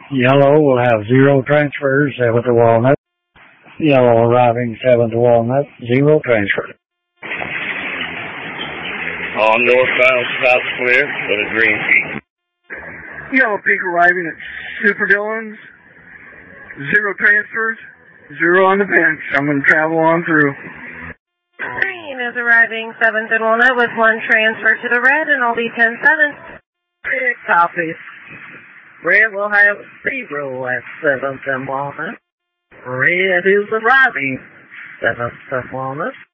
Yellow will have 0 transfers, 7 to Walnut. Yellow arriving 7 to Walnut, 0 transfer. On northbound South Clear with a green peak. Yellow Peak arriving at Super Dillon's, 0 transfers, 0 on the bench. I'm going to travel on through. Green is arriving 7th and Walnut with 1 transfer to the red, and I'll be 10-7. 6 copies. Red will have 0 at 7th and Walnut. Red is arriving 7th and Walnut.